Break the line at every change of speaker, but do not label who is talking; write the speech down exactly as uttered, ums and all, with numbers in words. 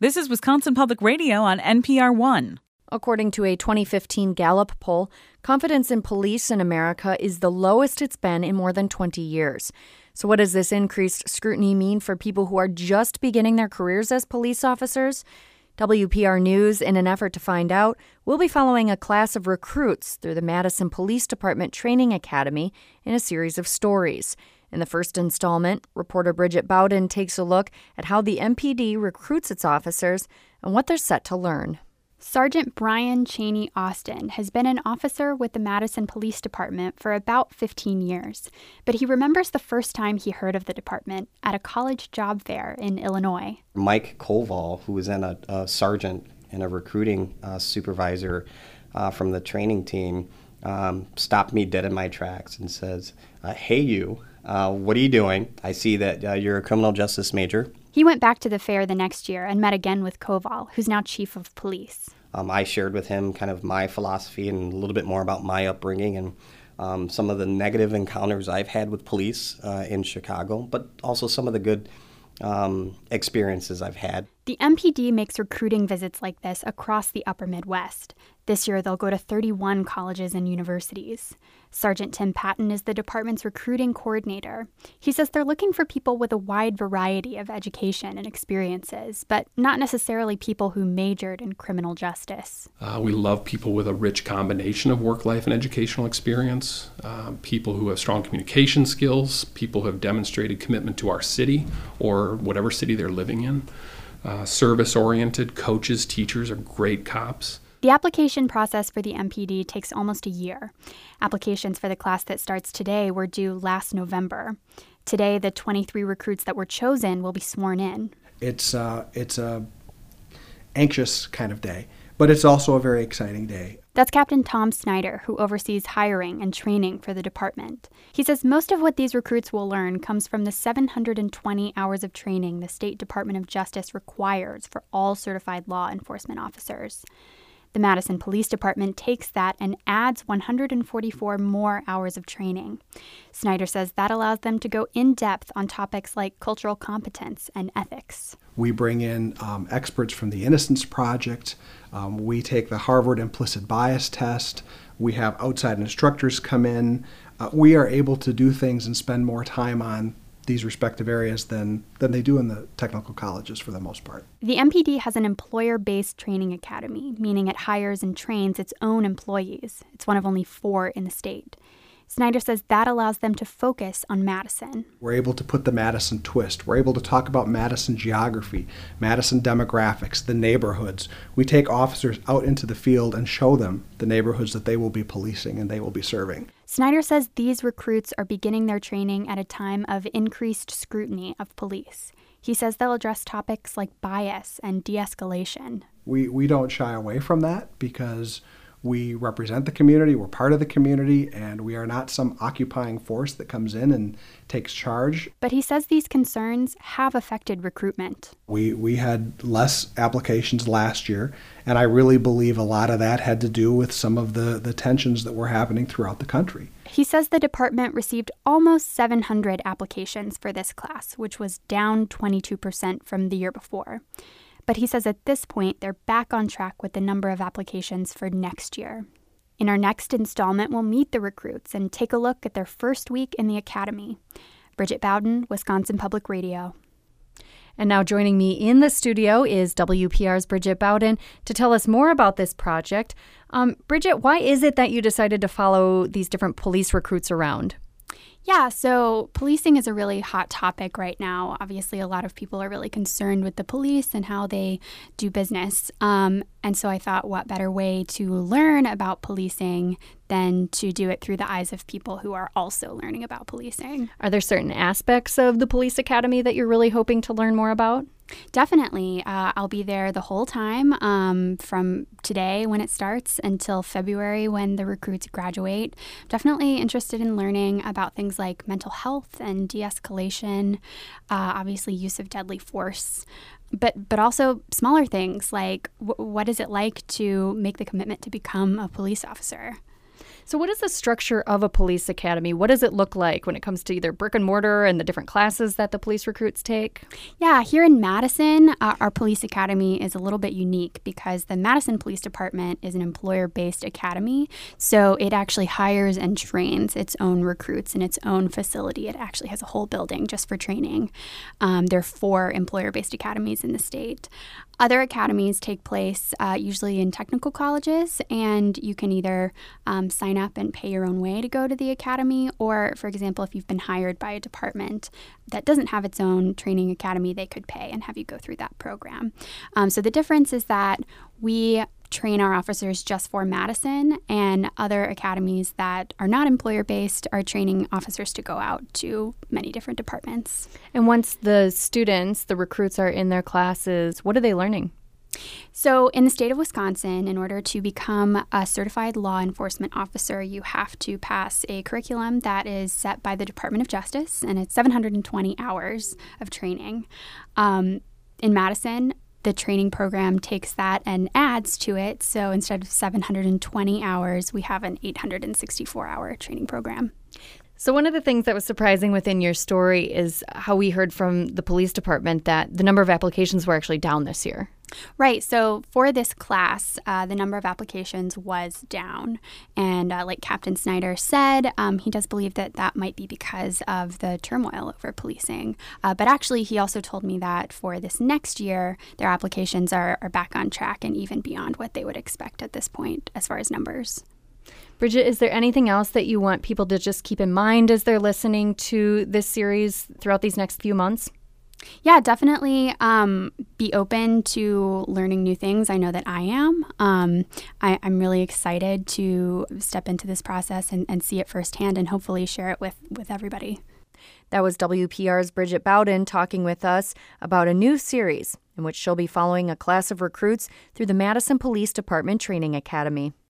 This is Wisconsin Public Radio on N P R one.
According to a twenty fifteen Gallup poll, confidence in police in America is the lowest it's been in more than twenty years. So what does this increased scrutiny mean for people who are just beginning their careers as police officers? W P R News, in an effort to find out, will be following a class of recruits through the Madison Police Department Training Academy in a series of stories. In the first installment, reporter Bridget Bowden takes a look at how the M P D recruits its officers and what they're set to learn.
Sergeant Brian Cheney Austin has been an officer with the Madison Police Department for about fifteen years, but he remembers the first time he heard of the department at a college job fair in Illinois.
Mike Koval, who was then a, a sergeant and a recruiting uh, supervisor uh, from the training team, um, stopped me dead in my tracks and says, uh, hey you, uh, what are you doing? I see that uh, you're a criminal justice major.
He went back to the fair the next year and met again with Koval, who's now chief of police.
Um, I shared with him kind of my philosophy and a little bit more about my upbringing and um, some of the negative encounters I've had with police uh, in Chicago, but also some of the good um, experiences I've had.
The M P D makes recruiting visits like this across the upper Midwest. This year, they'll go to thirty-one colleges and universities. Sergeant Tim Patton is the department's recruiting coordinator. He says they're looking for people with a wide variety of education and experiences, but not necessarily people who majored in criminal justice.
Uh, we love people with a rich combination of work life and educational experience, uh, people who have strong communication skills, people who have demonstrated commitment to our city or whatever city they're living in. Uh, service-oriented coaches, teachers are great cops.
The application process for the M P D takes almost a year. Applications for the class that starts today were due last November. Today, the twenty-three recruits that were chosen will be sworn in.
It's uh, it's a anxious kind of day, but it's also a very exciting day.
That's Captain Tom Snyder, who oversees hiring and training for the department. He says most of what these recruits will learn comes from the seven hundred twenty hours of training the State Department of Justice requires for all certified law enforcement officers. The Madison Police Department takes that and adds one hundred forty-four more hours of training. Snyder says that allows them to go in depth on topics like cultural competence and ethics.
We bring in um, experts from the Innocence Project. Um, we take the Harvard Implicit Bias Test. We have outside instructors come in. Uh, we are able to do things and spend more time on these respective areas than, than they do in the technical colleges for the most part.
The M P D has an employer-based training academy, meaning it hires and trains its own employees. It's one of only four in the state. Snyder says that allows them to focus on Madison.
We're able to put the Madison twist. We're able to talk about Madison geography, Madison demographics, the neighborhoods. We take officers out into the field and show them the neighborhoods that they will be policing and they will be serving.
Snyder says these recruits are beginning their training at a time of increased scrutiny of police. He says they'll address topics like bias and de-escalation.
We, we don't shy away from that because we represent the community, we're part of the community, and we are not some occupying force that comes in and takes charge.
But he says these concerns have affected recruitment.
We we had less applications last year, and I really believe a lot of that had to do with some of the, the tensions that were happening throughout the country.
He says the department received almost seven hundred applications for this class, which was down twenty-two percent from the year before. But he says at this point, they're back on track with the number of applications for next year. In our next installment, we'll meet the recruits and take a look at their first week in the academy. Bridget Bowden, Wisconsin Public Radio.
And now joining me in the studio is W P R's Bridget Bowden to tell us more about this project. Um, Bridget, why is it that you decided to follow these different police recruits around?
Yeah, so policing is a really hot topic right now. Obviously, a lot of people are really concerned with the police and how they do business. Um, and so I thought, what better way to learn about policing than to do it through the eyes of people who are also learning about policing?
Are there certain aspects of the police academy that you're really hoping to learn more about?
Definitely. Uh, I'll be there the whole time um, from today when it starts until February when the recruits graduate. Definitely interested in learning about things like mental health and de-escalation, uh, obviously use of deadly force, but but also smaller things like w- what is it like to make the commitment to become a police officer?
So what is the structure of a police academy? What does it look like when it comes to either brick and mortar and the different classes that the police recruits take?
Yeah, here in Madison, uh, our police academy is a little bit unique because the Madison Police Department is an employer-based academy. So it actually hires and trains its own recruits in its own facility. It actually has a whole building just for training. Um, there are four employer-based academies in the state. Other academies take place uh, usually in technical colleges, and you can either um, sign up and pay your own way to go to the academy, or, for example, if you've been hired by a department that doesn't have its own training academy, they could pay and have you go through that program. Um, so the difference is that we train our officers just for Madison, and other academies that are not employer-based are training officers to go out to many different departments.
And once the students, the recruits, are in their classes, what are they learning?
So in the state of Wisconsin, in order to become a certified law enforcement officer, you have to pass a curriculum that is set by the Department of Justice, and it's seven hundred twenty hours of training. Um, in Madison, the training program takes that and adds to it. So instead of seven hundred twenty hours, we have an eight hundred sixty-four hour training program.
So one of the things that was surprising within your story is how we heard from the police department that the number of applications were actually down this year.
Right. So for this class, uh, the number of applications was down. And uh, like Captain Snyder said, um, he does believe that that might be because of the turmoil over policing. Uh, but actually, he also told me that for this next year, their applications are, are back on track and even beyond what they would expect at this point as far as numbers.
Bridget, is there anything else that you want people to just keep in mind as they're listening to this series throughout these next few months?
Yeah, definitely um, be open to learning new things. I know that I am. Um, I, I'm really excited to step into this process and, and see it firsthand and hopefully share it with, with everybody.
That was W P R's Bridget Bowden talking with us about a new series in which she'll be following a class of recruits through the Madison Police Department Training Academy.